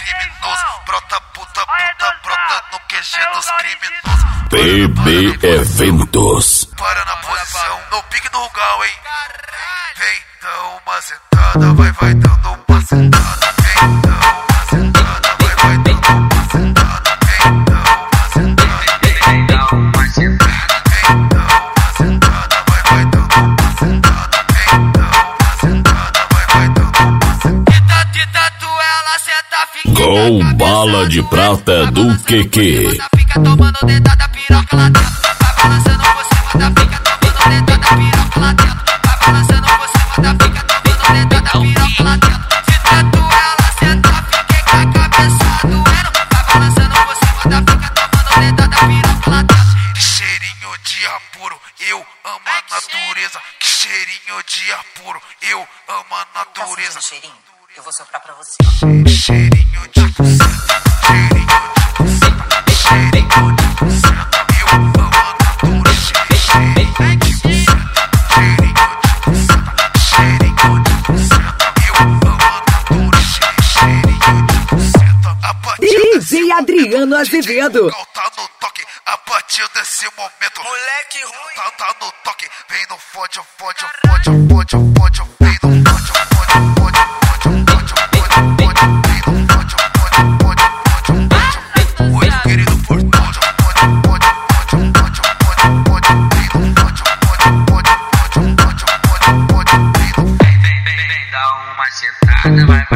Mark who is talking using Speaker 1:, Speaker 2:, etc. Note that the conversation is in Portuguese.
Speaker 1: criminoso. Brota puta, brota no QG dos criminosos.
Speaker 2: PB Eventos.
Speaker 1: Para na posição, no pique no rugal, hein. Vem, dá uma sentada, vai dando uma sentada. Vem, dá uma sentada, vai dando uma sentada. Vem, dá uma sentada, vem, dá uma sentada. Vem, dá uma sentada, vai dando uma sentada. Vem, dá uma sentada, vai dando uma sentada. Tita, tu ela senta, fica.
Speaker 2: Gol bala de prata do QQ.
Speaker 1: Fica tomando dedada, piroca lá dentro. Vai balançando por cima da pica, tomando dedada, piroca lá dentro. Vai balançando por cima da pica, tomando dedada, piroca lá dentro. Se tanto ela senta, fiquei com a cabeça doendo. Vai balançando por cima da pica, tomando dedada, piroca lá dentro. Que cheirinho de apuro, eu amo a natureza. Que cheirinho de apuro, eu amo a natureza.
Speaker 3: Cheirinho, eu vou soprar pra você.
Speaker 1: Cheirinho de buceta, cheirinho de buceta, cheirinho de buceta, eu amo a natureza. Cheirinho de buceta, cheirinho de buceta, cheirinho de buceta, eu amo a natureza. Cheirinho de buceta, a partir
Speaker 4: DJ Adriano Azevedo.
Speaker 1: tá no toque, a partir desse momento.
Speaker 3: Moleque ruim.
Speaker 1: Tá no toque, vem no fode, fode, fode, fode, fode, vem no fode, fode, fode, fode, fode, fode, fode, vem no fode, fode, fode, fode, fode. Oi, querido Portugal, fode, fode, fode, fode, fode, fode, vem no fode, fode, fode, fode, fode, fode, fode, vem no. Vem, dá uma sentada, vai.